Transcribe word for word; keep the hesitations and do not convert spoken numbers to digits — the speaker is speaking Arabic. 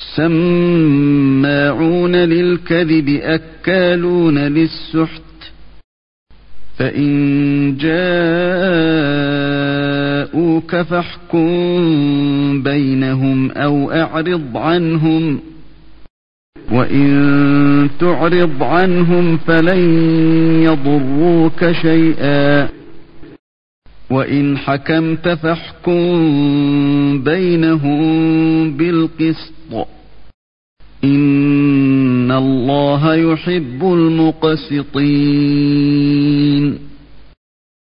سماعون للكذب أكالون للسحت فإن جاءوك فاحكم بينهم أو أعرض عنهم وإن تعرض عنهم فلن يضروك شيئا وإن حكمت فاحكم بينهم بالقسط إن الله يحب المقسطين